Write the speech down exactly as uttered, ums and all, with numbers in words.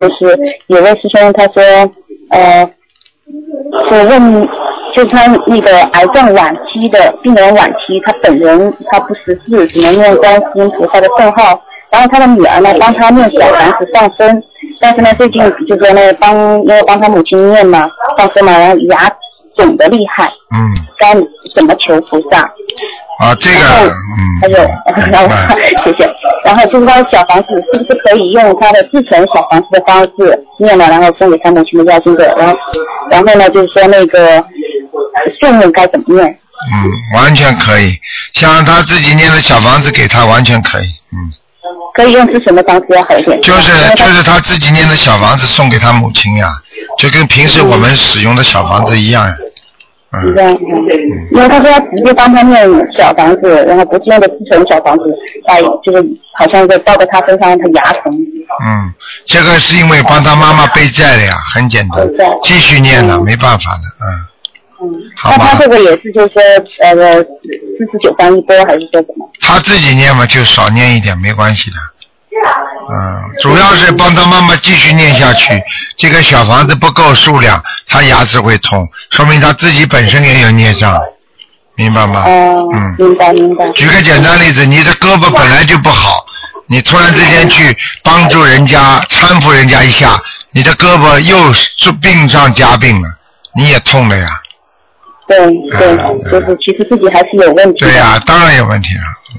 就是有位师兄他说，呃，是问，就是他那个癌症晚期的病人晚期，他本人他不识字，只能念观世音菩萨的圣号，然后他的女儿呢帮他念小房子上身，但是呢最近就说呢帮因为帮他母亲念嘛上身嘛，然后牙肿的厉害， 嗯， 该怎么求菩萨？ 啊，这个，嗯， 还有，然后谢谢，然后就是他的小房子是不是可以用他的自成小房子的方式念了，然后送给他母亲的要经者，然后，然后呢就是说那个顺目该怎么念？ 嗯，完全可以，像他自己念的小房子给他完全可以，嗯。 可以用是什么方式要好一点？ 就是就是他自己念的小房子送给他母亲呀，就跟平时我们使用的小房子一样呀。 嗯，这样，嗯，因为他说他直接帮他念小房子，然后不是用的自成小房子，他就是好像在照在他身上，他牙疼。 嗯，这个是因为帮他妈妈背债的呀，很简单，继续念的，嗯，没办法的， 嗯。嗯，那他这个也是就是说呃四四九三一波还是说什么？ 他自己念嘛，就少念一点，没关系的。嗯，主要是帮他妈妈继续念下去。这个小房子不够数量，他牙齿会痛，说明他自己本身也有孽障，明白吗？ 哦， 嗯， 明白明白。 举个简单例子，你的胳膊本来就不好，你突然之间去帮助人家搀扶人家一下，你的胳膊又是病上加病了，你也痛了呀。 对对，就是其实自己还是有问题的。 对呀，当然有问题了。